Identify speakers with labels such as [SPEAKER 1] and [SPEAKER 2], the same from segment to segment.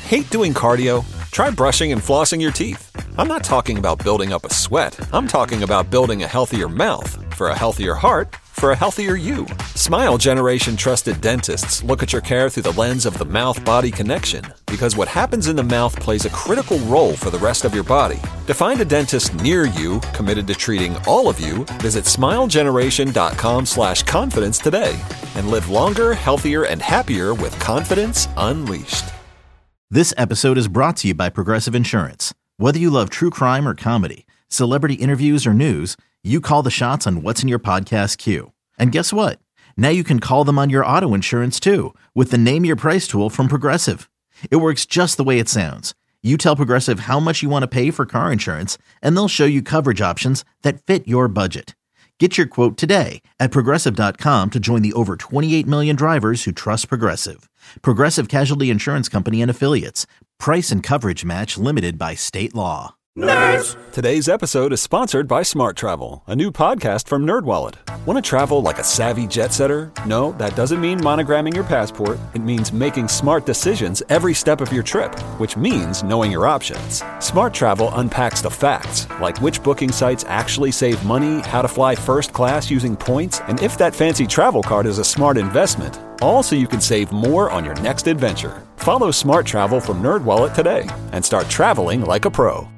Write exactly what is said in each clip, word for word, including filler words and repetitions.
[SPEAKER 1] Hate doing cardio? Try brushing and flossing your teeth. I'm not talking about building up a sweat. I'm talking about building a healthier mouth for a healthier heart for a healthier you. Smile Generation trusted dentists look at your care through the lens of the mouth-body connection, because what happens in the mouth plays a critical role for the rest of your body. To find a dentist near you committed to treating all of you, visit smilegeneration.com slash confidence today and live longer, healthier, and happier with confidence unleashed.
[SPEAKER 2] This episode is brought to you by Progressive Insurance. Whether you love true crime or comedy, celebrity interviews or news, you call the shots on what's in your podcast queue. And guess what? Now you can call them on your auto insurance too with the Name Your Price tool from Progressive. It works just the way it sounds. You tell Progressive how much you want to pay for car insurance, and they'll show you coverage options that fit your budget. Get your quote today at Progressive dot com to join the over twenty-eight million drivers who trust Progressive. Progressive Casualty Insurance Company and Affiliates. Price and coverage match limited by state law.
[SPEAKER 1] Nerds! Today's episode is sponsored by Smart Travel, a new podcast from NerdWallet. Want to travel like a savvy jet setter? No, that doesn't mean monogramming your passport. It means making smart decisions every step of your trip, which means knowing your options. Smart Travel unpacks the facts, like which booking sites actually save money, how to fly first class using points, and if that fancy travel card is a smart investment. All so you can save more on your next adventure. Follow Smart Travel from NerdWallet today and start traveling like a pro.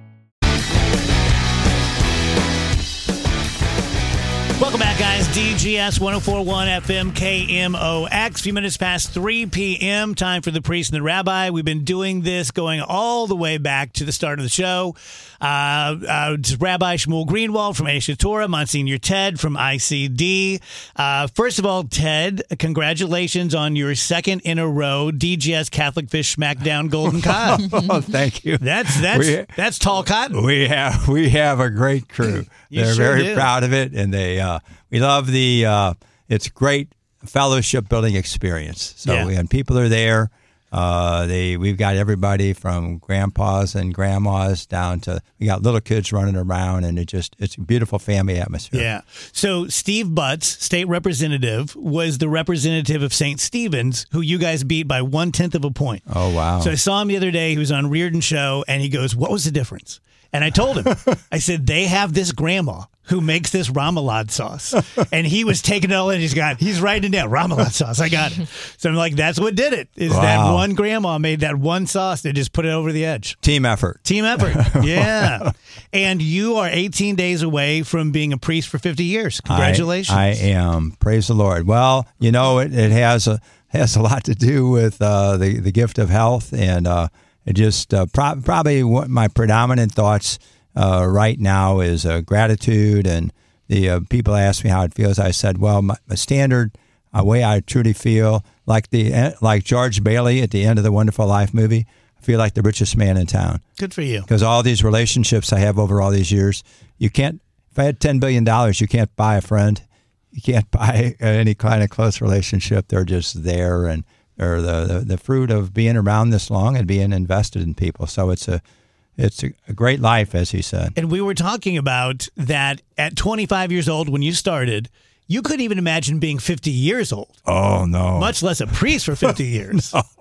[SPEAKER 3] Welcome back, guys. D G S one oh four point one F M K M O X. A few minutes past three p.m. Time for the priest and the rabbi. We've been doing this going all the way back to the start of the show. Uh, uh, Rabbi Shmuel Greenwald from Aish Torah, Monsignor Ted from I C D. Uh, first of all, Ted, congratulations on your second in a row D G S Catholic Fish Smackdown Golden Cod.
[SPEAKER 4] Oh, thank you.
[SPEAKER 3] That's that's we, that's tall cotton.
[SPEAKER 4] We have we have a great crew. They're
[SPEAKER 3] sure
[SPEAKER 4] very
[SPEAKER 3] do.
[SPEAKER 4] proud of it, and they uh, we love the. Uh, it's great fellowship building experience. So
[SPEAKER 3] Yeah.
[SPEAKER 4] we, and people are there. Uh, they we've got everybody from grandpas and grandmas down to we got little kids running around, and it just it's a beautiful family atmosphere.
[SPEAKER 3] Yeah. So Steve Butts, state representative, was the representative of Saint Stephen's, who you guys beat by one tenth of a point.
[SPEAKER 4] Oh wow!
[SPEAKER 3] So I saw him the other day. He was on Reardon Show, and he goes, "What was the difference?" And I told him, I said, they have this grandma who makes this remoulade sauce. And he was taking it all in. He's got, he's writing it down, remoulade sauce. I got it. So I'm like, that's what did it, is
[SPEAKER 4] Wow.
[SPEAKER 3] that one grandma made that one sauce that just put it over the edge.
[SPEAKER 4] Team effort.
[SPEAKER 3] Team effort. Yeah. And you are eighteen days away from being a priest for fifty years. Congratulations.
[SPEAKER 4] I, I am. Praise the Lord. Well, you know, it, it has a has a lot to do with uh, the, the gift of health, and uh, it just uh, pro- probably what my predominant thoughts uh, right now is uh, gratitude. And the uh, people ask me how it feels. I said, well, my, my standard uh, way I truly feel like the like George Bailey at the end of the Wonderful Life movie. I feel like the richest man in town.
[SPEAKER 3] Good for you.
[SPEAKER 4] Because all these relationships I have over all these years, you can't. If I had ten billion dollars, you can't buy a friend. You can't buy any kind of close relationship. They're just there, and they're the, the, the fruit of being around this long and being invested in people. So it's a it's a, a great life, as he said.
[SPEAKER 3] And we were talking about that at twenty-five years old when you started, you couldn't even imagine being fifty years old.
[SPEAKER 4] Oh, no.
[SPEAKER 3] Much less a priest for fifty years.
[SPEAKER 4] no.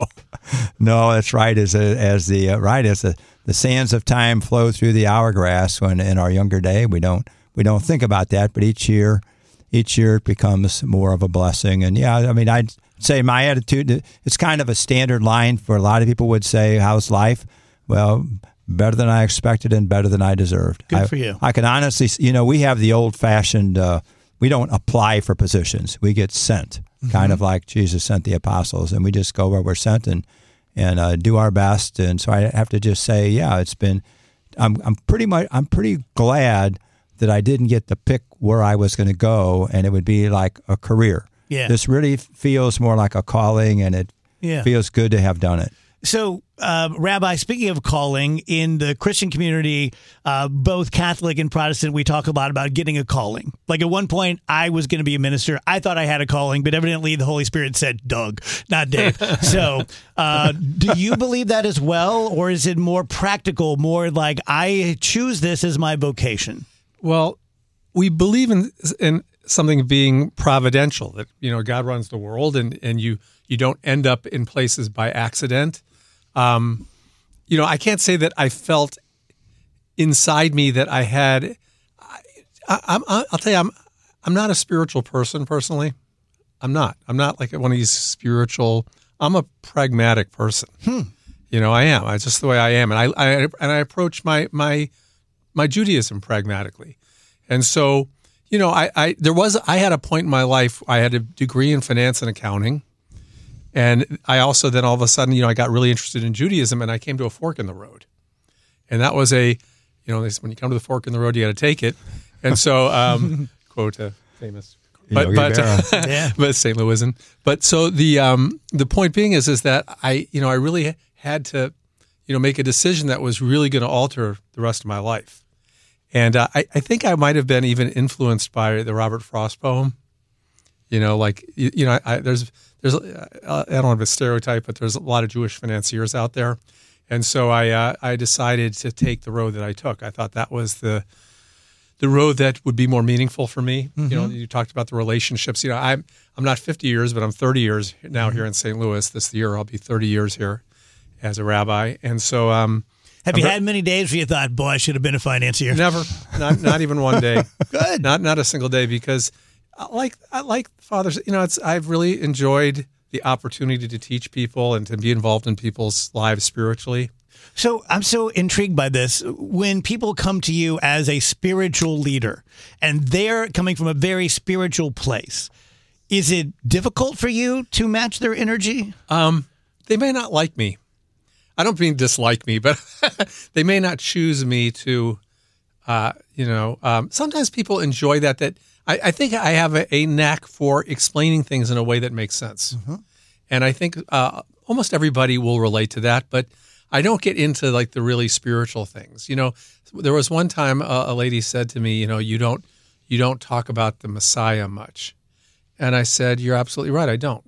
[SPEAKER 4] no, that's right. As a, as the uh, right as the, the sands of time flow through the hourglass, when in our younger day we don't we don't think about that, but each year each year it becomes more of a blessing. And yeah, I mean, I'd say my attitude, it's kind of a standard line for a lot of people would say, how's life? Well, better than I expected and better than I deserved.
[SPEAKER 3] Good
[SPEAKER 4] I,
[SPEAKER 3] for you.
[SPEAKER 4] I can honestly, you know, we have the old fashioned, uh, we don't apply for positions. We get sent, mm-hmm. kind of like Jesus sent the apostles, and we just go where we're sent and and uh, do our best. And so I have to just say, yeah, it's been. I'm I'm pretty much I'm pretty glad that I didn't get to pick where I was going to go, and it would be like a career.
[SPEAKER 3] Yeah.
[SPEAKER 4] This really feels more like a calling, and it
[SPEAKER 3] yeah.
[SPEAKER 4] feels good to have done it.
[SPEAKER 3] So, uh, Rabbi, speaking of calling, in the Christian community, uh, both Catholic and Protestant, we talk a lot about getting a calling. Like at one point, I was going to be a minister. I thought I had a calling, but evidently the Holy Spirit said, Doug, not Dave. So uh, do you believe that as well? Or is it more practical, more like I choose this as my vocation?
[SPEAKER 5] Well, we believe in in something being providential, that, you know, God runs the world, and, and you, you don't end up in places by accident. Um, you know, I can't say that I felt inside me that I had. I, I, I'm, I'll tell you, I'm I'm not a spiritual person personally. I'm not. I'm not like one of these spiritual. I'm a pragmatic person.
[SPEAKER 3] Hmm.
[SPEAKER 5] You know, I am. I just the way I am, and I, I and I approach my my my Judaism pragmatically. And so, you know, I, I there was I had a point in my life. I had a degree in finance and accounting, and I also then all of a sudden, you know, I got really interested in Judaism, and I came to a fork in the road, and that was a, you know, when you come to the fork in the road, you got to take it. And so, um, quote a famous. But but
[SPEAKER 3] yeah.
[SPEAKER 5] but Saint Louisan. But so the um, the point being is is that I you know I really had to you know make a decision that was really going to alter the rest of my life, and uh, I I think I might have been even influenced by the Robert Frost poem. You know, like you, you know, I, there's there's uh, I don't have a stereotype, but there's a lot of Jewish financiers out there, and so I uh, I decided to take the road that I took. I thought that was the the road that would be more meaningful for me. Mm-hmm. You know, you talked about the relationships. You know, I'm I'm not fifty years, but I'm thirty years now mm-hmm. here in Saint Louis. This year I'll be thirty years here as a rabbi. And so, um,
[SPEAKER 3] have
[SPEAKER 5] I'm
[SPEAKER 3] you
[SPEAKER 5] ver-
[SPEAKER 3] had many days where you thought, "Boy, I should have been a financier"?
[SPEAKER 5] Never, not not even one day.
[SPEAKER 3] Good,
[SPEAKER 5] not not a single day, because I like I like fathers. You know, it's I've really enjoyed the opportunity to teach people and to be involved in people's lives spiritually.
[SPEAKER 3] So I'm so intrigued by this. When people come to you as a spiritual leader and they're coming from a very spiritual place, is it difficult for you to match their energy?
[SPEAKER 5] Um, they may not like me. I don't mean dislike me, but they may not choose me to, uh, you know, um, sometimes people enjoy that. That I, I think I have a, a knack for explaining things in a way that makes sense. Mm-hmm. And I think uh, almost everybody will relate to that, but I don't get into like the really spiritual things. You know, there was one time a, a lady said to me, you know, you don't, you don't talk about the Messiah much. And I said, you're absolutely right. I don't.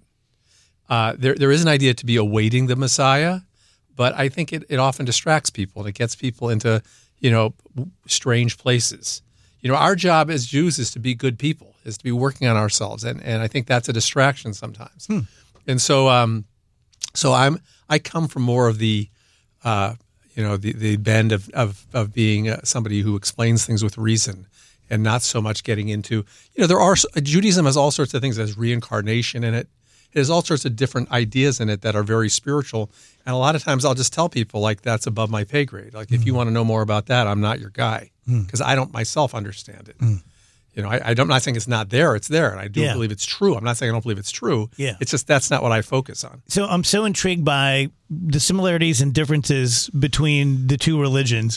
[SPEAKER 5] Uh, there, there is an idea to be awaiting the Messiah, but I think it, it often distracts people and it gets people into, you know, strange places. You know, our job as Jews is to be good people, is to be working on ourselves. And, and I think that's a distraction sometimes. Hmm. And so, um, so I'm, I come from more of the, Uh, you know, the, the bend of, of, of being uh, somebody who explains things with reason and not so much getting into, you know, there are, Judaism has all sorts of things. It has reincarnation in it. It has all sorts of different ideas in it that are very spiritual. And a lot of times I'll just tell people, like, that's above my pay grade. Like, mm. if you want to know more about that, I'm not your guy, because mm. I don't myself understand it. Mm. You know, I, I don't, I'm not saying it's not there. It's there. And I do
[SPEAKER 3] yeah.
[SPEAKER 5] believe it's true. I'm not saying I don't believe it's true.
[SPEAKER 3] Yeah.
[SPEAKER 5] It's just that's not what I focus on.
[SPEAKER 3] So I'm so intrigued by the similarities and differences between the two religions.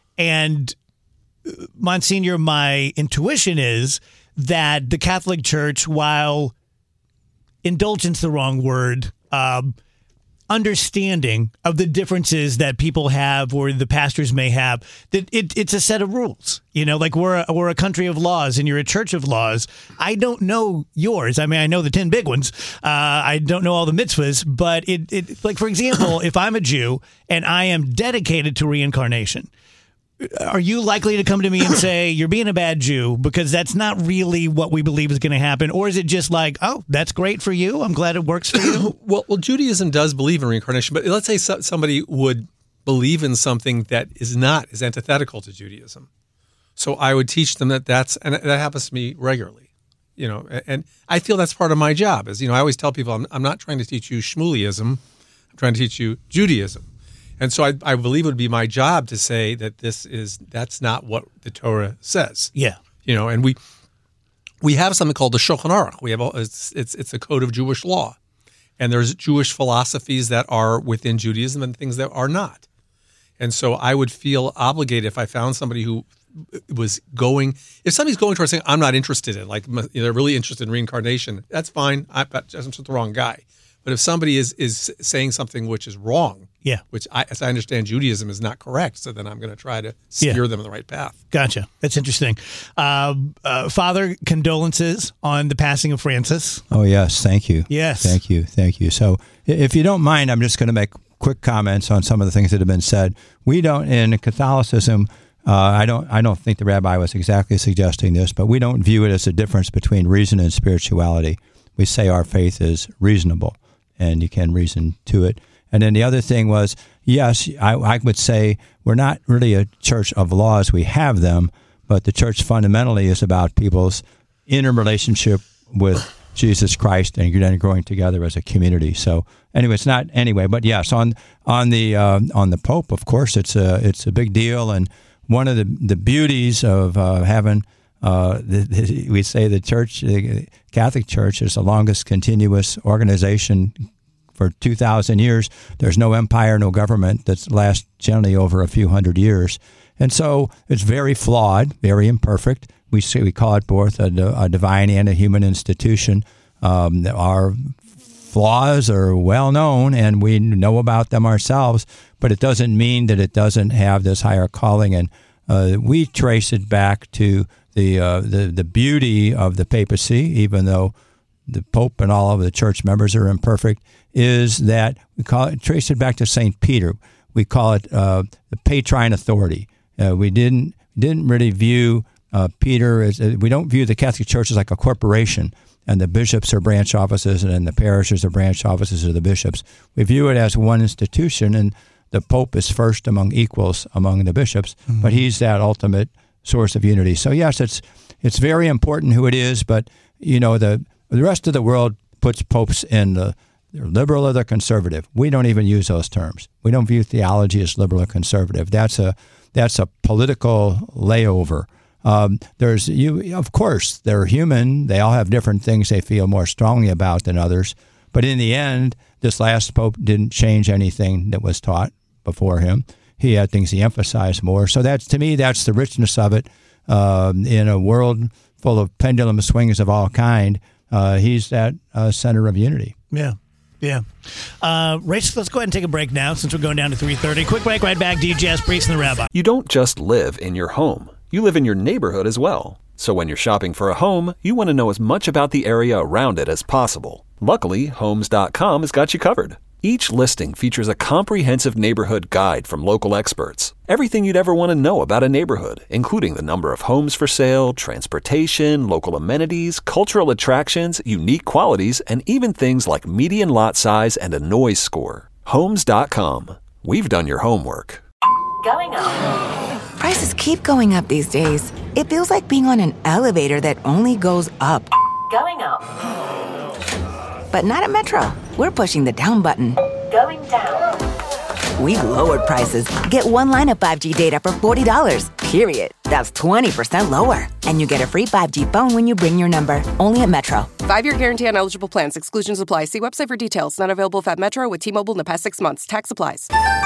[SPEAKER 3] And, Monsignor, my intuition is that the Catholic Church, while indulgence the wrong word, um, understanding of the differences that people have or the pastors may have, that it, it's a set of rules. You know, like we're a, we're a country of laws and you're a church of laws. I don't know yours. I mean, I know the ten big ones. Uh, I don't know all the mitzvahs, but it, it like, for example, if I'm a Jew and I am dedicated to reincarnation, are you likely to come to me and say, you're being a bad Jew because that's not really what we believe is going to happen? Or is it just like, oh, that's great for you, I'm glad it works for you?
[SPEAKER 5] well, well, Judaism does believe in reincarnation, but let's say so, somebody would believe in something that is not, is antithetical to Judaism. So I would teach them that that's, and that happens to me regularly, you know, and I feel that's part of my job is, you know, I always tell people I'm, I'm not trying to teach you Shmuelism, I'm trying to teach you Judaism. And so I, I believe it would be my job to say that this is, that's not what the Torah says.
[SPEAKER 3] Yeah.
[SPEAKER 5] You know, and we we have something called the Shulchan Aruch. We have a, it's, it's it's a code of Jewish law. And there's Jewish philosophies that are within Judaism and things that are not. And so I would feel obligated if I found somebody who was going, if somebody's going towards saying, I'm not interested in, like, you know, they're really interested in reincarnation, that's fine. I, I'm just the wrong guy. But if somebody is is saying something which is wrong,
[SPEAKER 3] yeah,
[SPEAKER 5] which I, as I understand Judaism is not correct, so then I'm going to try to steer
[SPEAKER 3] yeah.
[SPEAKER 5] them in the right path.
[SPEAKER 3] Gotcha. That's interesting. Uh, uh, Father, condolences on the passing of Francis.
[SPEAKER 4] Oh, yes. Thank you.
[SPEAKER 3] Yes.
[SPEAKER 4] Thank you. Thank you. So if you don't mind, I'm just going to make quick comments on some of the things that have been said. We don't, in Catholicism, uh, I don't I don't think the rabbi was exactly suggesting this, but we don't view it as a difference between reason and spirituality. We say our faith is reasonable, and you can reason to it. And then the other thing was, yes, I, I would say we're not really a church of laws. We have them, but the church fundamentally is about people's inner relationship with Jesus Christ and then growing together as a community. So anyway, it's not anyway, but yes, on on the uh, on the Pope, of course, it's a it's a big deal, and one of the the beauties of uh, having uh, the, the, we say the church, the Catholic Church, is the longest continuous organization for two thousand years. There's no empire, no government that's lasts generally over a few hundred years, and so it's very flawed, very imperfect. We say we call it both a, a divine and a human institution. Um, our flaws are well known, and we know about them ourselves. But it doesn't mean that it doesn't have this higher calling. And uh, we trace it back to the, uh, the the beauty of the papacy, even though the Pope and all of the church members are imperfect. Is that we call it trace it back to Saint Peter? We call it uh, the Petrine authority. Uh, we didn't didn't really view Uh, Peter is. Uh, we don't view the Catholic Church as like a corporation, and the bishops are branch offices, and then the parishes are branch offices of the bishops. We view it as one institution, and the Pope is first among equals among the bishops, mm-hmm. but he's that ultimate source of unity. So yes, it's it's very important who it is, but you know the the rest of the world puts popes in the they're liberal or they're conservative. We don't even use those terms. We don't view theology as liberal or conservative. That's a that's a political layover. Um, there's you, of course, they're human. They all have different things they feel more strongly about than others. But in the end, this last pope didn't change anything that was taught before him. He had things he emphasized more. So that's, to me, that's the richness of it. Um, in a world full of pendulum swings of all kind, uh, he's that uh, center of unity.
[SPEAKER 3] Yeah. Yeah. Uh, Rachel, let's go ahead and take a break now since we're going down to three thirty. Quick break, right back. D J S, Priest and the Rabbi.
[SPEAKER 1] You don't just live in your home. You live in your neighborhood as well. So when you're shopping for a home, you want to know as much about the area around it as possible. Luckily, Homes dot com has got you covered. Each listing features a comprehensive neighborhood guide from local experts. Everything you'd ever want to know about a neighborhood, including the number of homes for sale, transportation, local amenities, cultural attractions, unique qualities, and even things like median lot size and a noise score. Homes dot com. We've done your homework.
[SPEAKER 6] Going up. Prices keep going up these days. It feels like being on an elevator that only goes up. Going up. But not at Metro. We're pushing the down button. Going down. We've lowered prices. Get one line of five G data for forty dollars, period. That's twenty percent lower. And you get a free five G phone when you bring your number. Only at Metro.
[SPEAKER 7] Five-year guarantee on eligible plans. Exclusions apply. See website for details. Not available if at Metro with T-Mobile in the past six months. Tax applies.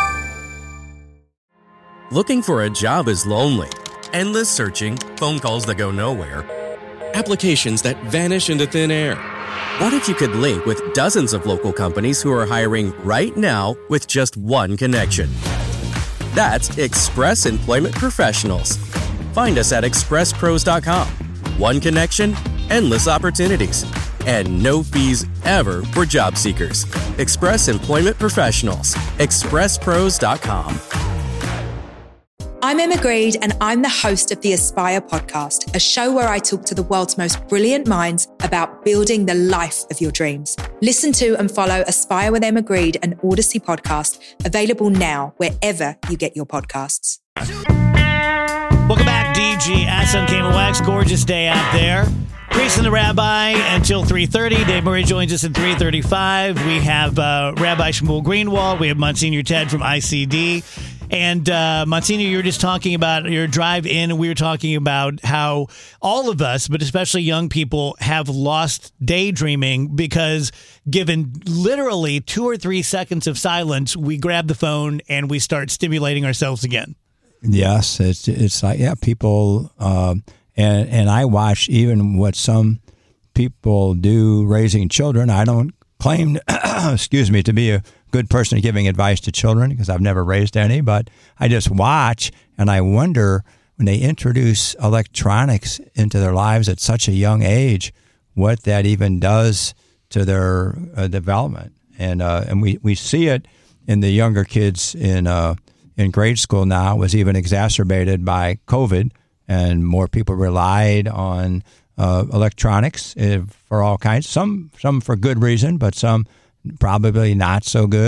[SPEAKER 8] Looking for a job is lonely. Endless searching, phone calls that go nowhere, applications that vanish into thin air. What if you could link with dozens of local companies who are hiring right now with just one connection? That's Express Employment Professionals. Find us at express pros dot com. One connection, endless opportunities, and no fees ever for job seekers. Express Employment Professionals. express pros dot com.
[SPEAKER 9] I'm Emma Greed, and I'm the host of the Aspire podcast, a show where I talk to the world's most brilliant minds about building the life of your dreams. Listen to and follow Aspire with Emma Greed, an Odyssey podcast, available now wherever you get your podcasts.
[SPEAKER 3] Welcome back, D G S on K M O X. Gorgeous day out there. Priest and the Rabbi until three thirty. Dave Murray joins us at three thirty-five. We have uh, Rabbi Shmuel Greenwald. We have Monsignor Ted from I C D. And uh, Monsignor, you were just talking about your drive in, and we were talking about how all of us, but especially young people, have lost daydreaming because given literally two or three seconds of silence, we grab the phone and we start stimulating ourselves again.
[SPEAKER 4] Yes, it's it's like, yeah, people, uh, and, and I watch even what some people do raising children. I don't claim, excuse me, to be a good person at giving advice to children because I've never raised any, but I just watch and I wonder when they introduce electronics into their lives at such a young age, what that even does to their uh, development. And uh, and we, we see it in the younger kids in uh, in grade school now. It was even exacerbated by COVID, and more people relied on uh, electronics for all kinds, some some for good reason, but some probably not so good.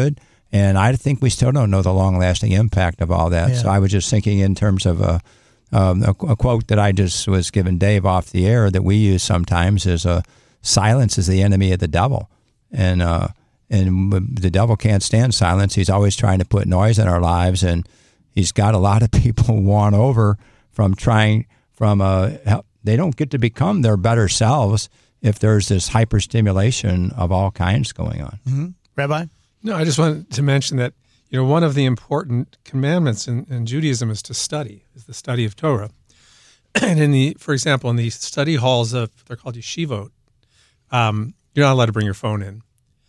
[SPEAKER 4] And I think we still don't know the long-lasting impact of all that.
[SPEAKER 3] Yeah.
[SPEAKER 4] So I was just thinking in terms of a, um, a, a quote that I just was giving Dave off the air that we use sometimes is uh, silence is the enemy of the devil. And uh, and the devil can't stand silence. He's always trying to put noise in our lives, and he's got a lot of people won over from trying from uh, they don't get to become their better selves if there's this hyperstimulation of all kinds going on.
[SPEAKER 3] Mm-hmm. Rabbi?
[SPEAKER 5] No, I just wanted to mention that, you know, one of the important commandments in, in Judaism is to study, is the study of Torah. And in the, for example, in the study halls of, they're called yeshivot, um, you're not allowed to bring your phone in.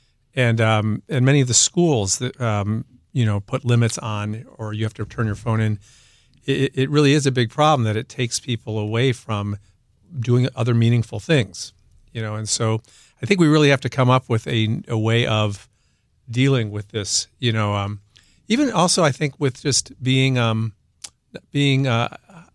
[SPEAKER 5] And um, and many of the schools that, um, you know, put limits on, or you have to turn your phone in, it, it really is a big problem that it takes people away from doing other meaningful things, you know. And so I think we really have to come up with a, a way of dealing with this, you know, um, even also I think with just being, um, being uh,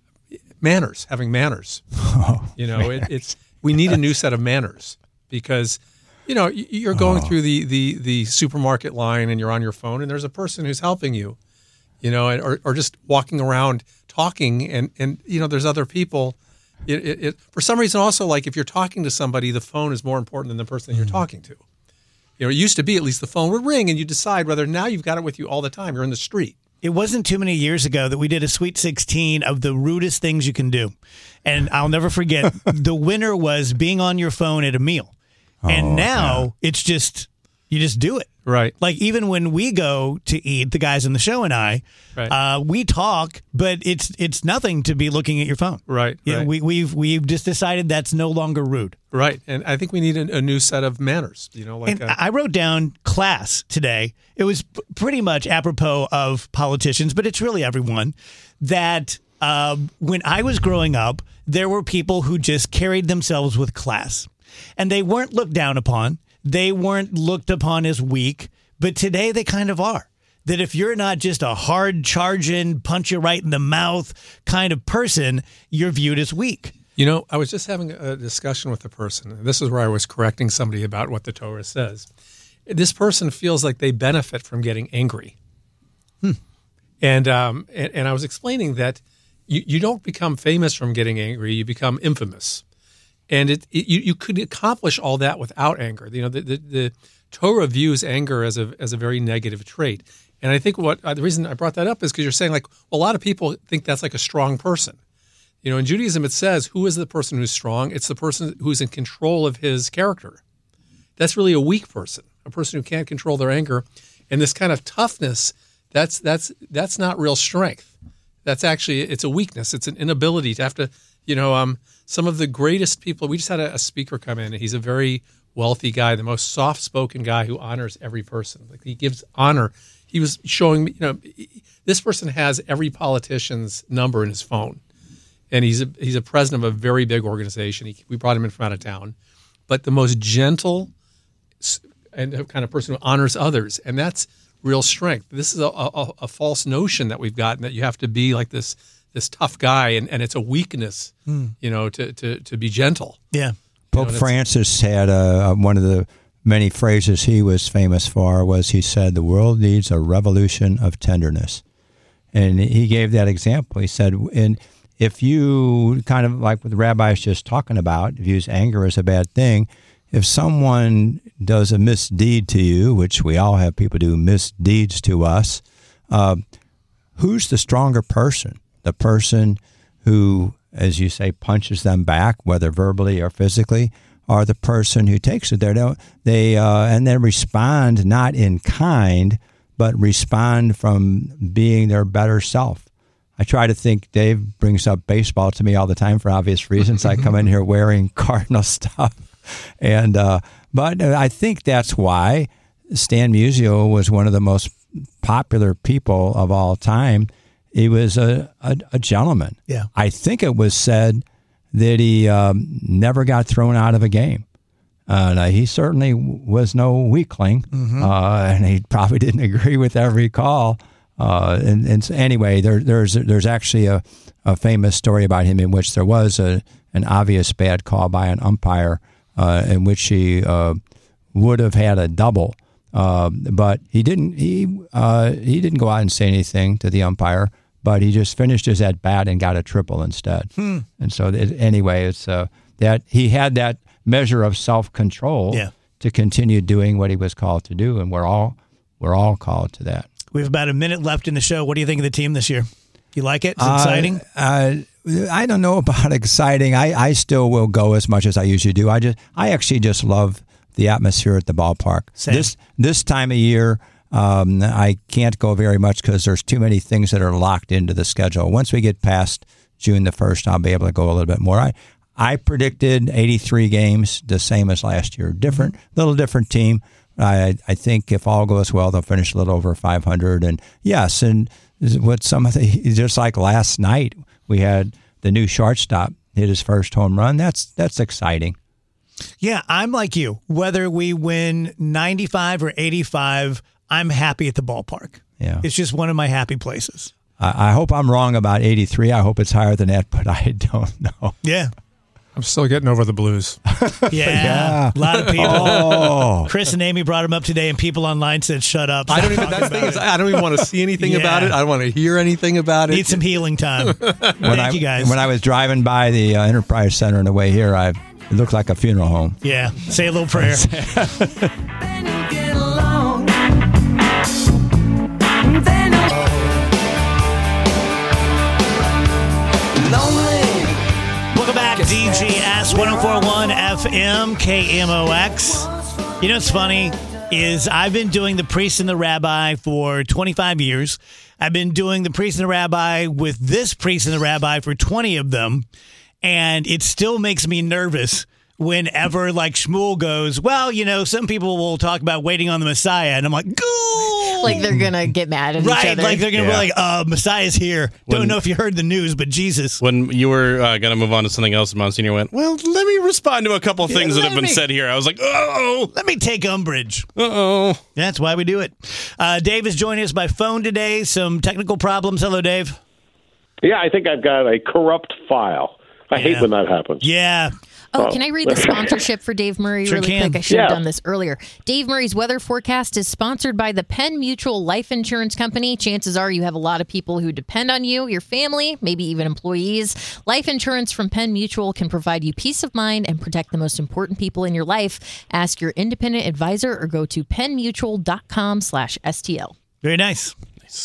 [SPEAKER 5] manners, having manners,
[SPEAKER 4] Oh,
[SPEAKER 5] you know, it, it's, we need a new set of manners because, you know, you're going
[SPEAKER 4] Oh.
[SPEAKER 5] through the, the, the supermarket line and you're on your phone and there's a person who's helping you, you know, and, or, or just walking around talking and, and, you know, there's other people. It, it, it, for some reason also, like if you're talking to somebody, the phone is more important than the person that you're talking to. You know, it used to be at least the phone would ring and you decide whether now you've got it with you all the time. You're in the street.
[SPEAKER 3] It wasn't too many years ago that we did a Sweet sixteen of the rudest things you can do. And I'll never forget, the winner was being on your phone at a meal. And
[SPEAKER 4] Oh,
[SPEAKER 3] now
[SPEAKER 4] yeah.
[SPEAKER 3] it's just, you just do it.
[SPEAKER 5] Right.
[SPEAKER 3] Like even when we go to eat, the guys on the show and I,
[SPEAKER 5] Right.
[SPEAKER 3] uh, we talk, but it's it's nothing to be looking at your phone.
[SPEAKER 5] Right.
[SPEAKER 3] Yeah,
[SPEAKER 5] right.
[SPEAKER 3] we, we've we've just decided that's no longer rude.
[SPEAKER 5] Right. And I think we need a, a new set of manners, you know, like
[SPEAKER 3] And
[SPEAKER 5] a,
[SPEAKER 3] I wrote down class today. It was p- pretty much apropos of politicians, but it's really everyone. That um, when I was growing up, there were people who just carried themselves with class, and they weren't looked down upon. They weren't looked upon as weak, but today they kind of are. That if you're not just a hard charging, punch you right in the mouth kind of person, you're viewed as weak.
[SPEAKER 5] You know, I was just having a discussion with a person, and this is where I was correcting somebody about what the Torah says. This person feels like they benefit from getting angry.
[SPEAKER 3] Hmm.
[SPEAKER 5] And, um, and and I was explaining that you, you don't become famous from getting angry, you become infamous. And it, it you, you could accomplish all that without anger. You know, the, the, the Torah views anger as a as a very negative trait. And I think what uh, the reason I brought that up is because you're saying like, well, a lot of people think that's like a strong person. You know, in Judaism it says, who is the person who's strong? It's the person who's in control of his character. That's really a weak person, a person who can't control their anger. And this kind of toughness, that's that's that's not real strength. That's actually, it's a weakness. It's an inability to have to, you know, um, some of the greatest people, we just had a, a speaker come in, and he's a very wealthy guy, the most soft-spoken guy who honors every person. Like he gives honor. He was showing me, you know, this person has every politician's number in his phone. And he's a, he's a president of a very big organization. He, we brought him in from out of town. But the most gentle and kind of person who honors others. And that's real strength. This is a, a, a false notion that we've gotten that you have to be like this this tough guy, and, and it's a weakness,
[SPEAKER 3] Mm.
[SPEAKER 5] you know, to, to, to be gentle.
[SPEAKER 3] Yeah.
[SPEAKER 4] Pope
[SPEAKER 5] You know,
[SPEAKER 4] Francis had uh, one of the many phrases he was famous for was he said, the world needs a revolution of tenderness. And he gave that example. He said, and if you kind of like what the rabbi is just talking about, views anger as a bad thing, if someone does a misdeed to you, which we all have people do misdeeds to us, uh, who's the stronger person? The person who, as you say, punches them back, whether verbally or physically, or the person who takes it there. They, they uh, and then respond not in kind, but respond from being their better self. I try to think, Dave brings up baseball to me all the time for obvious reasons. I come in here wearing Cardinal stuff. and uh, But I think that's why Stan Musial was one of the most popular people of all time. He was a, a, a gentleman.
[SPEAKER 3] Yeah.
[SPEAKER 4] I think it was said that he um, never got thrown out of a game. Uh, and he certainly was no weakling, mm-hmm. uh, and he probably didn't agree with every call. Uh, and, and so anyway, there, there's there's actually a, a famous story about him in which there was a an obvious bad call by an umpire, uh, in which he uh, would have had a double Um, but he didn't he uh, he didn't go out and say anything to the umpire, but he just finished his at bat and got a triple instead.
[SPEAKER 3] Hmm.
[SPEAKER 4] And so it, anyway, it's uh, that he had that measure of self control
[SPEAKER 3] Yeah.
[SPEAKER 4] to continue doing what he was called to do, and we're all we're all called to that.
[SPEAKER 3] We have about a minute left in the show. What do you think of the team this year? You like it? It's exciting?
[SPEAKER 4] Uh, uh, I don't know about exciting. I, I still will go as much as I usually do. I just I actually just love the atmosphere at the ballpark.
[SPEAKER 3] Same.
[SPEAKER 4] This this time of year, um, I can't go very much because there's too many things that are locked into the schedule. Once we get past June the first, I'll be able to go a little bit more. I I predicted eighty-three games, the same as last year. Different, little different team. I I think if all goes well, they'll finish a little over five hundred. And yes, and what some of the just like last night, we had the new shortstop hit his first home run. That's that's exciting.
[SPEAKER 3] Yeah, I'm like you. Whether we win ninety-five or eighty-five, I'm happy at the ballpark.
[SPEAKER 4] Yeah,
[SPEAKER 3] it's just one of my happy places.
[SPEAKER 4] I, I hope I'm wrong about eighty-three. I hope it's higher than that, but I don't know.
[SPEAKER 3] Yeah.
[SPEAKER 5] I'm still getting over the blues.
[SPEAKER 3] Yeah,
[SPEAKER 4] Yeah.
[SPEAKER 3] a lot of people.
[SPEAKER 4] Oh.
[SPEAKER 3] Chris and Amy brought him up today, and people online said, "Shut up."
[SPEAKER 5] I don't even.
[SPEAKER 3] Stop
[SPEAKER 5] That's the
[SPEAKER 3] talking
[SPEAKER 5] thing is,
[SPEAKER 3] about it.
[SPEAKER 5] I don't even want to see anything
[SPEAKER 3] Yeah.
[SPEAKER 5] about it. I don't want to hear anything about it.
[SPEAKER 3] Need some healing time.
[SPEAKER 4] When
[SPEAKER 3] Thank
[SPEAKER 4] I,
[SPEAKER 3] you guys.
[SPEAKER 4] When I was driving by the uh, Enterprise Center on the way here, I it looked like a funeral home.
[SPEAKER 3] Yeah, say a little prayer. Welcome back, D G S one oh four point one F M K M O X. You know what's funny is I've been doing the Priest and the Rabbi for twenty-five years. I've been doing the Priest and the Rabbi with this Priest and the Rabbi for twenty of them, and it still makes me nervous whenever like Shmuel goes, well, you know, some people will talk about waiting on the Messiah, and I'm like, go!
[SPEAKER 10] Like they're going to get mad at each
[SPEAKER 3] Right,
[SPEAKER 10] other.
[SPEAKER 3] like they're going to
[SPEAKER 11] Yeah.
[SPEAKER 3] be like, uh, Messiah's here. Don't
[SPEAKER 11] When-
[SPEAKER 3] know if you heard the news, but Jesus.
[SPEAKER 11] When you were uh, going to move on to something else, Monsignor went, well, let me respond to a couple
[SPEAKER 3] Yeah,
[SPEAKER 11] things that
[SPEAKER 3] let
[SPEAKER 11] have been
[SPEAKER 3] me-
[SPEAKER 11] said here. I was like, uh-oh,
[SPEAKER 3] Let me take umbrage.
[SPEAKER 11] uh-oh.
[SPEAKER 3] That's why we do it. Uh, Dave is joining us by phone today. Some technical problems. Hello, Dave.
[SPEAKER 12] Yeah, I think I've got a corrupt file. I
[SPEAKER 3] Yeah.
[SPEAKER 12] hate when that happens.
[SPEAKER 3] Yeah.
[SPEAKER 10] Oh, can I read the sponsorship for Dave Murray
[SPEAKER 3] Sure
[SPEAKER 10] really
[SPEAKER 3] can.
[SPEAKER 10] quick? I should have
[SPEAKER 12] Yeah.
[SPEAKER 10] done this earlier. Dave Murray's weather forecast is sponsored by the Penn Mutual Life Insurance Company. Chances are you have a lot of people who depend on you, your family, maybe even employees. Life insurance from Penn Mutual can provide you peace of mind and protect the most important people in your life. Ask your independent advisor or go to pennmutual.com slash STL.
[SPEAKER 3] Very nice.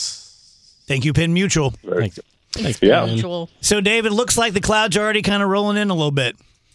[SPEAKER 3] Thank you, Penn Mutual.
[SPEAKER 11] Thanks. Thanks,
[SPEAKER 12] Yeah.
[SPEAKER 11] man.
[SPEAKER 10] Mutual.
[SPEAKER 3] So, Dave, it looks like the clouds are already kind of rolling in a little bit.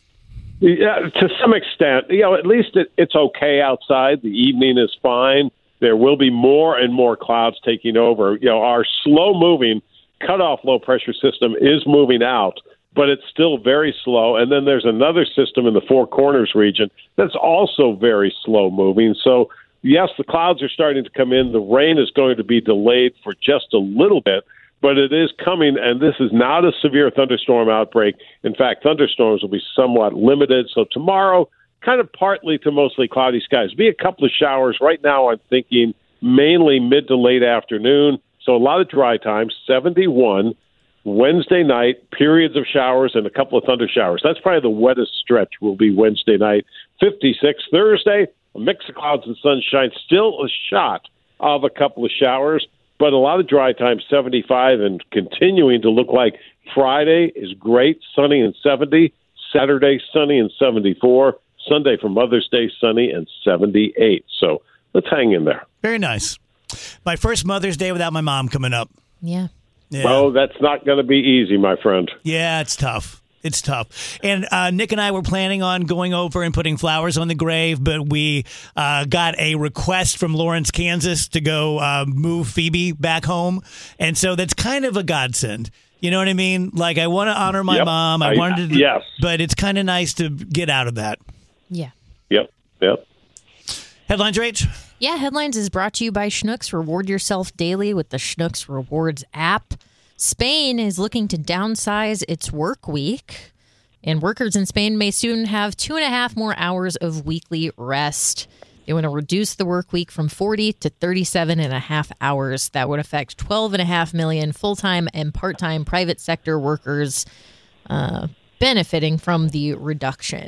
[SPEAKER 12] Yeah, to some extent, you know, at least it, it's okay outside. The evening is fine. There will be more and more clouds taking over. You know, our slow-moving cutoff low-pressure system is moving out, but it's still very slow. And then there's another system in the Four Corners region that's also very slow-moving. So, yes, the clouds are starting to come in. The rain is going to be delayed for just a little bit, but it is coming, and this is not a severe thunderstorm outbreak. In fact, thunderstorms will be somewhat limited. So tomorrow, kind of partly to mostly cloudy skies. Be a couple of showers. Right now, I'm thinking mainly mid to late afternoon. So a lot of dry time, seventy-one. Wednesday night, periods of showers and a couple of thunder showers. That's probably the wettest stretch will be Wednesday night. fifty-six. Thursday, a mix of clouds and sunshine. Still a shot of a couple of showers, but a lot of dry time, seventy-five, and continuing to look like Friday is great, sunny and seventy. Saturday, sunny and seventy-four. Sunday for Mother's Day, sunny and seventy-eight. So let's hang in there.
[SPEAKER 3] Very nice. My first Mother's Day without my mom coming up.
[SPEAKER 10] Yeah.
[SPEAKER 3] Yeah.
[SPEAKER 12] Oh, that's not going to be easy, my friend.
[SPEAKER 3] Yeah, it's tough. It's tough. And uh, Nick and I were planning on going over and putting flowers on the grave, but we uh, got a request from Lawrence, Kansas to go uh, move Phoebe back home. And so that's kind of a godsend. You know what I mean? Like, I want to honor my
[SPEAKER 12] Yep.
[SPEAKER 3] mom. I,
[SPEAKER 12] I-
[SPEAKER 3] wanted to,
[SPEAKER 12] yes.
[SPEAKER 3] but it's kind of nice to get out of that.
[SPEAKER 10] Yeah.
[SPEAKER 12] Yep, yep.
[SPEAKER 3] Headlines, Rach?
[SPEAKER 10] Yeah, Headlines is brought to you by Schnucks. Reward yourself daily with the Schnucks Rewards app. Spain is looking to downsize its work week, and workers in Spain may soon have two and a half more hours of weekly rest. They want to reduce the work week from forty to thirty-seven and a half hours. That would affect twelve and a half million full-time and part-time private sector workers uh, benefiting from the reduction.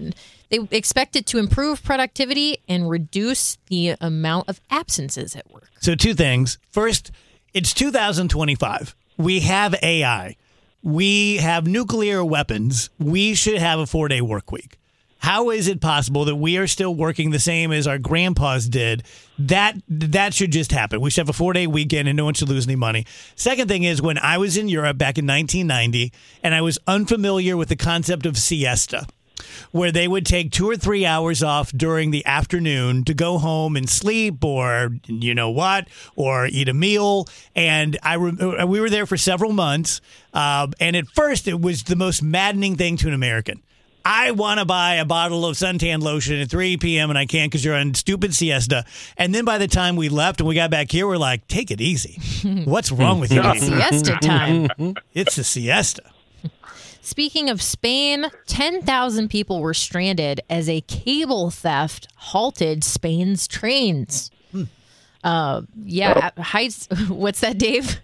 [SPEAKER 10] They expect it to improve productivity and reduce the amount of absences at work.
[SPEAKER 3] So two things. First, it's two thousand twenty-five. We have A I. We have nuclear weapons. We should have a four-day work week. How is it possible that we are still working the same as our grandpas did? That that should just happen. We should have a four-day weekend and no one should lose any money. Second thing is, when I was in Europe back in nineteen ninety and I was unfamiliar with the concept of siesta, where they would take two or three hours off during the afternoon to go home and sleep or you know what, or eat a meal. And I re- we were there for several months. Uh, and at first, it was the most maddening thing to an American. I want to buy a bottle of suntan lotion at three p.m. and I can't because you're on stupid siesta. And then by the time we left and we got back here, we're like, take it easy. What's wrong with you?
[SPEAKER 10] Siesta time.
[SPEAKER 3] It's a siesta.
[SPEAKER 10] Speaking of Spain, ten thousand people were stranded as a cable theft halted Spain's trains. Hmm. Uh, yeah. Heights. What's that, Dave?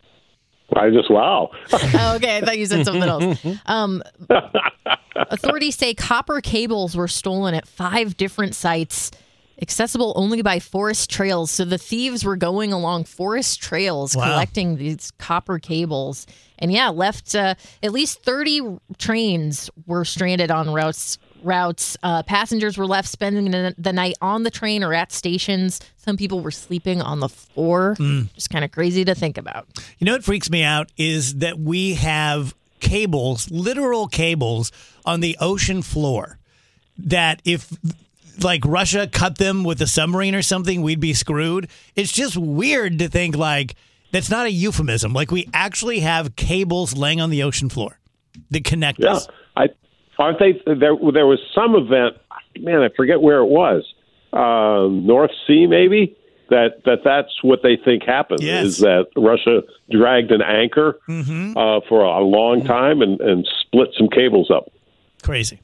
[SPEAKER 12] I just, wow.
[SPEAKER 10] Oh, okay, I thought you said something else. Um, authorities say copper cables were stolen at five different sites, accessible only by forest trails. So the thieves were going along forest trails, wow, collecting these copper cables. And yeah, left uh, at least thirty trains were stranded on routes. Routes. Uh, passengers were left spending the, the night on the train or at stations. Some people were sleeping on the floor. Mm. Just kind of crazy to think about.
[SPEAKER 3] You know what freaks me out is that we have cables, literal cables, on the ocean floor that if, like, Russia cut them with a submarine or something, we'd be screwed. It's just weird to think, like, that's not a euphemism. Like, we actually have cables laying on the ocean floor that connect
[SPEAKER 12] yeah,
[SPEAKER 3] us.
[SPEAKER 12] I, aren't they? There, there was some event, man, I forget where it was, uh, North Sea maybe, that, that that's what they think happened,
[SPEAKER 3] yes,
[SPEAKER 12] is that Russia dragged an anchor mm-hmm. uh, for a long time and, and split some cables up.
[SPEAKER 3] Crazy.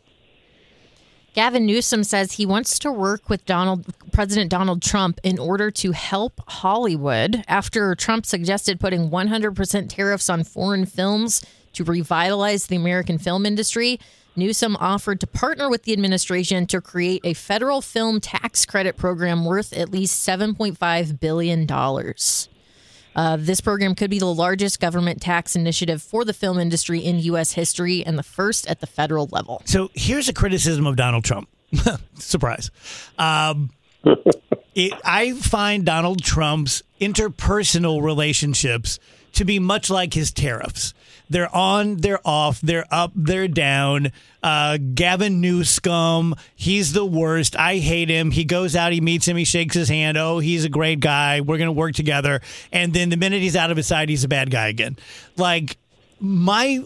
[SPEAKER 10] Gavin Newsom says he wants to work with Donald President Donald Trump in order to help Hollywood after Trump suggested putting one hundred percent tariffs on foreign films to revitalize the American film industry. Newsom offered to partner with the administration to create a federal film tax credit program worth at least seven point five billion dollars. Uh, this program could be the largest government tax initiative for the film industry in U S history and the first at the federal level.
[SPEAKER 3] So here's a criticism of Donald Trump. Surprise. Um, it, I find Donald Trump's interpersonal relationships to be much like his tariffs. They're on, they're off, they're up, they're down. Uh, Gavin Newsom, he's the worst. I hate him. He goes out, he meets him, he shakes his hand. Oh, he's a great guy. We're going to work together. And then the minute he's out of his sight, he's a bad guy again. Like, my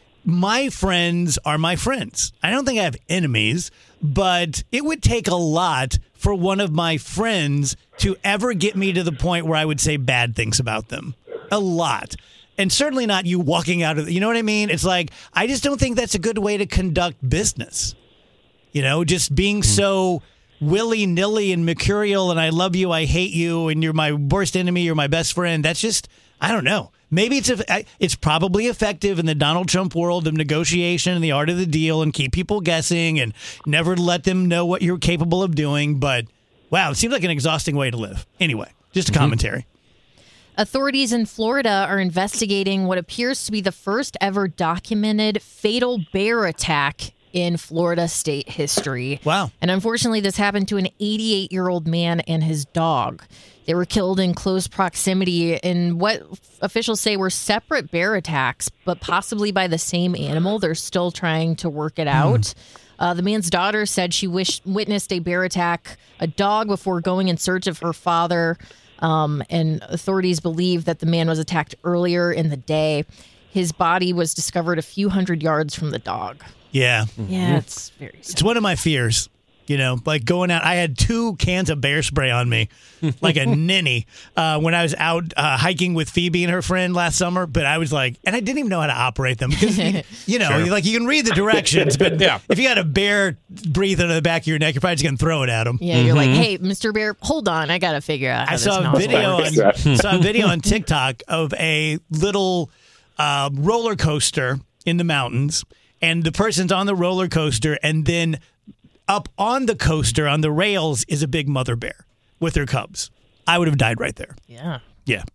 [SPEAKER 3] my friends are my friends. I don't think I have enemies, but it would take a lot for one of my friends to ever get me to the point where I would say bad things about them. A lot. And certainly not you walking out of, you know what I mean? It's like, I just don't think that's a good way to conduct business. You know, just being mm. so willy-nilly and mercurial and I love you, I hate you, and you're my worst enemy, you're my best friend. That's just, I don't know. Maybe it's a, it's probably effective in the Donald Trump world of negotiation and the art of the deal and keep people guessing and never let them know what you're capable of doing. But, wow, it seems like an exhausting way to live. Anyway, just a mm-hmm. commentary.
[SPEAKER 10] Authorities in Florida are investigating what appears to be the first ever documented fatal bear attack in Florida state history.
[SPEAKER 3] Wow.
[SPEAKER 10] And unfortunately, this happened to an eighty-eight-year-old man and his dog. They were killed in close proximity in what officials say were separate bear attacks, but possibly by the same animal. They're still trying to work it out. Mm. Uh, the man's daughter said she wished, witnessed a bear attack a dog before going in search of her father. Um, and authorities believe that the man was attacked earlier in the day. His body was discovered a few hundred yards from the dog.
[SPEAKER 3] Yeah.
[SPEAKER 10] Yeah, it's very sad.
[SPEAKER 3] It's one of my fears. You know, like going out, I had two cans of bear spray on me, like a ninny, uh, when I was out uh, hiking with Phoebe and her friend last summer. But I was like, and I didn't even know how to operate them because, you, you know, sure. like you can read the directions, but yeah. if you got a bear breathing in the back of your neck, you're probably just going to throw it at him.
[SPEAKER 10] Yeah, you're mm-hmm. like, hey, Mister Bear, hold on, I got to figure out how
[SPEAKER 3] I
[SPEAKER 10] this
[SPEAKER 3] saw a video on saw a video on TikTok of a little uh, roller coaster in the mountains, and the person's on the roller coaster, and then up on the coaster on the rails is a big mother bear with her cubs. I would have died right there.
[SPEAKER 10] Yeah.
[SPEAKER 3] Yeah.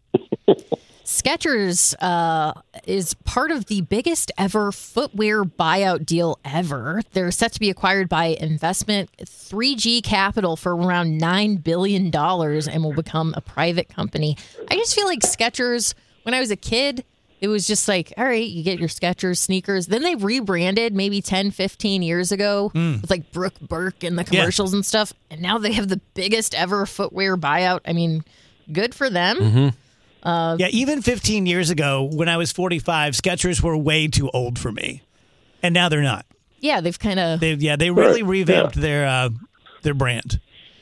[SPEAKER 10] Skechers uh, is part of the biggest ever footwear buyout deal ever. They're set to be acquired by investment three G Capital for around nine billion dollars and will become a private company. I just feel like Skechers, when I was a kid, it was just like, all right, you get your Skechers sneakers. Then they rebranded maybe ten, fifteen years ago
[SPEAKER 3] Mm.
[SPEAKER 10] with like Brooke Burke and the commercials and stuff. And now they have the biggest ever footwear buyout. I mean, good for them.
[SPEAKER 3] Mm-hmm.
[SPEAKER 10] Uh,
[SPEAKER 3] Yeah, even fifteen years ago, when I was forty-five, Skechers were way too old for me, and now they're not.
[SPEAKER 10] Yeah, they've kind of.
[SPEAKER 3] They yeah, they really
[SPEAKER 10] Right,
[SPEAKER 3] revamped
[SPEAKER 10] yeah.
[SPEAKER 3] their uh, their brand.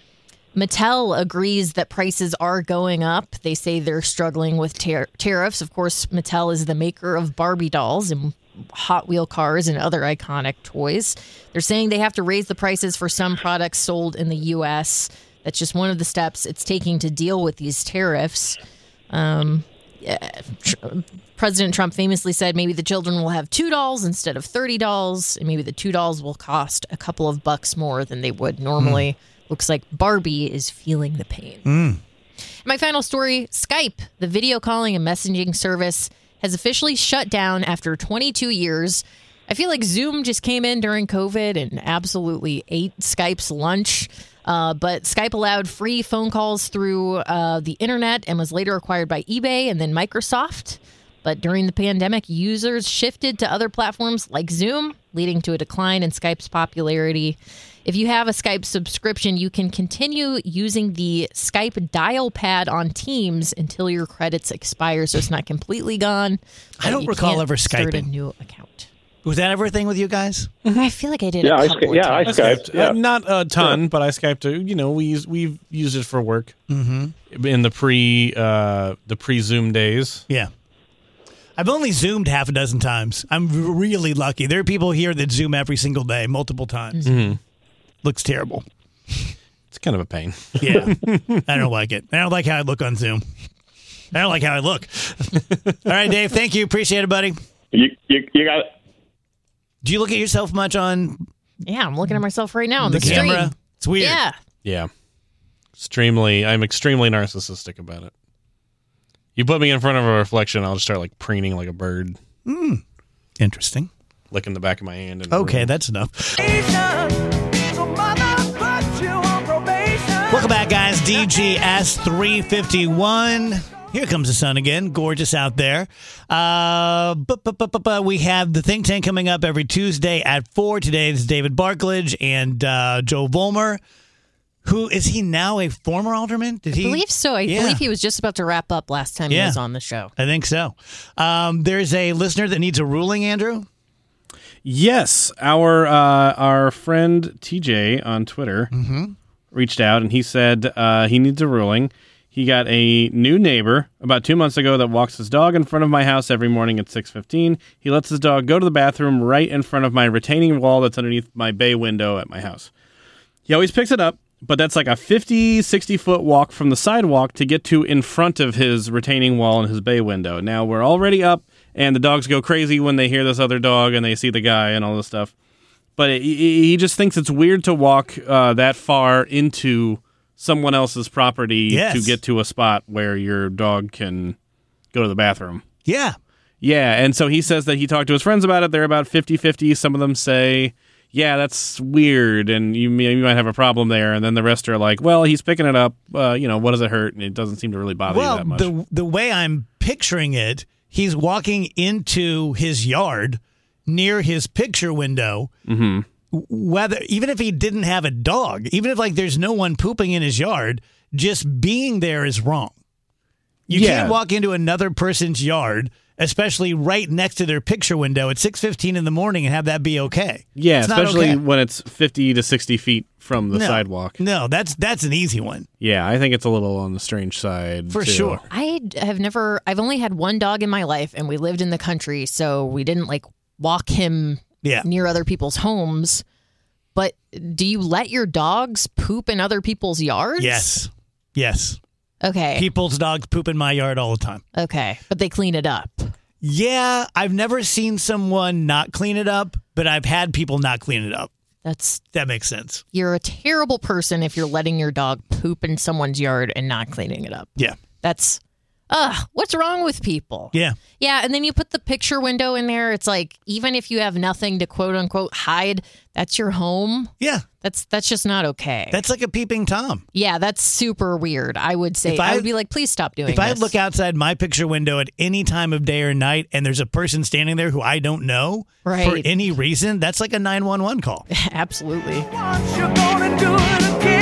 [SPEAKER 10] Mattel agrees that prices are going up. They say they're struggling with tar- tariffs. Of course, Mattel is the maker of Barbie dolls and Hot Wheel cars and other iconic toys. They're saying they have to raise the prices for some products sold in the U S. That's just one of the steps it's taking to deal with these tariffs. Um, yeah, tr- President Trump famously said maybe the children will have two dolls instead of thirty dolls, and maybe the two dolls will cost a couple of bucks more than they would normally. Mm. Looks like Barbie is feeling the pain.
[SPEAKER 3] Mm.
[SPEAKER 10] My final story, Skype, the video calling and messaging service, has officially shut down after twenty-two years. I feel like Zoom just came in during COVID and absolutely ate Skype's lunch. Uh, but Skype allowed free phone calls through uh, the internet and was later acquired by eBay and then Microsoft. But during the pandemic, users shifted to other platforms like Zoom, leading to a decline in Skype's popularity. If you have a Skype subscription, you can continue using the Skype dial pad on Teams until your credits expire, so it's not completely gone.
[SPEAKER 3] I don't
[SPEAKER 10] You
[SPEAKER 3] recall
[SPEAKER 10] can't
[SPEAKER 3] ever
[SPEAKER 10] start a
[SPEAKER 3] Skyping.
[SPEAKER 10] new account.
[SPEAKER 3] Was that ever a thing with you guys?
[SPEAKER 10] I feel like I did
[SPEAKER 11] Yeah,
[SPEAKER 10] a
[SPEAKER 11] I
[SPEAKER 10] couple
[SPEAKER 11] Sky-
[SPEAKER 10] of
[SPEAKER 11] yeah, I
[SPEAKER 10] times.
[SPEAKER 11] Skyped. Uh, not a ton, but I Skyped. uh, You know, we use, we've used it for work
[SPEAKER 3] Mm-hmm.
[SPEAKER 11] in the pre uh, the pre Zoom days.
[SPEAKER 3] Yeah. I've only Zoomed half a dozen times. I'm really lucky. There are people here that Zoom every single day, multiple times.
[SPEAKER 11] Mm-hmm.
[SPEAKER 3] Looks terrible.
[SPEAKER 11] It's kind of a pain.
[SPEAKER 3] Yeah. I don't like it. I don't like how I look on Zoom. I don't like how I look. All right, Dave, thank you. Appreciate it, buddy.
[SPEAKER 12] You, you, you got it.
[SPEAKER 3] Do you look at yourself much on
[SPEAKER 10] Yeah, I'm looking at myself right now on
[SPEAKER 3] the,
[SPEAKER 10] the, stream.
[SPEAKER 3] camera? It's weird.
[SPEAKER 10] Yeah.
[SPEAKER 11] Yeah. Extremely, I'm extremely narcissistic about it. You put me in front of a reflection, I'll just start like preening like a bird.
[SPEAKER 3] Mm. Interesting.
[SPEAKER 11] Licking the back of my hand. In the
[SPEAKER 3] Okay,
[SPEAKER 11] room.
[SPEAKER 3] that's enough. Welcome back, guys. D G S three fifty-one. Here comes the sun again. Gorgeous out there. Uh, bu- bu- bu- bu- bu- we have the Think Tank coming up every Tuesday at four. Today is David Barklage and uh, Joe Volmer. Who is he now? A former alderman? Did
[SPEAKER 10] I
[SPEAKER 3] he?
[SPEAKER 10] believe so. I
[SPEAKER 3] Yeah.
[SPEAKER 10] believe he was just about to wrap up last time
[SPEAKER 3] Yeah.
[SPEAKER 10] he was on the show.
[SPEAKER 3] I think so. Um, there's a listener that needs a ruling, Andrew.
[SPEAKER 11] Yes, our uh, our friend T J on Twitter
[SPEAKER 3] Mm-hmm.
[SPEAKER 11] reached out and he said uh, he needs a ruling. He got a new neighbor about two months ago that walks his dog in front of my house every morning at six fifteen. He lets his dog go to the bathroom right in front of my retaining wall that's underneath my bay window at my house. He always picks it up, but that's like a fifty, sixty-foot walk from the sidewalk to get to in front of his retaining wall and his bay window. Now, we're already up, and the dogs go crazy when they hear this other dog and they see the guy and all this stuff. But it, he just thinks it's weird to walk uh, that far into someone else's property
[SPEAKER 3] Yes.
[SPEAKER 11] to get to a spot where your dog can go to the bathroom.
[SPEAKER 3] Yeah.
[SPEAKER 11] Yeah, and so he says that he talked to his friends about it. They're about fifty-fifty. Some of them say, yeah, that's weird, and you, may- you might have a problem there. And then the rest are like, well, he's picking it up. Uh, you know, what does it hurt? And it doesn't seem to really bother you
[SPEAKER 3] Well,
[SPEAKER 11] that much.
[SPEAKER 3] the the way I'm picturing it, he's walking into his yard near his picture window.
[SPEAKER 11] Mm-hmm.
[SPEAKER 3] Whether even if he didn't have a dog, even if like there's no one pooping in his yard, just being there is wrong. You
[SPEAKER 11] Yeah.
[SPEAKER 3] can't walk into another person's yard, especially right next to their picture window at six fifteen in the morning, and have that be okay.
[SPEAKER 11] Yeah,
[SPEAKER 3] It's not
[SPEAKER 11] especially
[SPEAKER 3] okay.
[SPEAKER 11] when it's fifty to sixty feet from the
[SPEAKER 3] No.
[SPEAKER 11] sidewalk.
[SPEAKER 3] No, that's that's an easy one.
[SPEAKER 11] Yeah, I think it's a little on the strange side.
[SPEAKER 3] For
[SPEAKER 11] too.
[SPEAKER 3] sure.
[SPEAKER 10] I have never, I've only had one dog in my life, and we lived in the country, so we didn't like walk him
[SPEAKER 3] Yeah.
[SPEAKER 10] near other people's homes. But do you let your dogs poop in other people's yards?
[SPEAKER 3] Yes. Yes.
[SPEAKER 10] Okay.
[SPEAKER 3] People's dogs poop in my yard all the time.
[SPEAKER 10] Okay. But they clean it up.
[SPEAKER 3] Yeah, I've never seen someone not clean it up, but I've had people not clean it up.
[SPEAKER 10] That's
[SPEAKER 3] That makes sense.
[SPEAKER 10] You're a terrible person if you're letting your dog poop in someone's yard and not cleaning it up.
[SPEAKER 3] Yeah.
[SPEAKER 10] That's, ugh, what's wrong with people?
[SPEAKER 3] Yeah.
[SPEAKER 10] Yeah, and then you put the picture window in there. It's like, even if you have nothing to quote unquote hide, that's your home.
[SPEAKER 3] Yeah.
[SPEAKER 10] That's that's just not okay.
[SPEAKER 3] That's like a peeping Tom.
[SPEAKER 10] Yeah, that's super weird. I would say,
[SPEAKER 3] If I-
[SPEAKER 10] I would be like, please stop doing
[SPEAKER 3] If
[SPEAKER 10] this.
[SPEAKER 3] I look outside my picture window at any time of day or night and there's a person standing there who I don't know for
[SPEAKER 10] Right.
[SPEAKER 3] any reason, that's like a nine one one call.
[SPEAKER 10] Absolutely.
[SPEAKER 13] You're gonna do it again.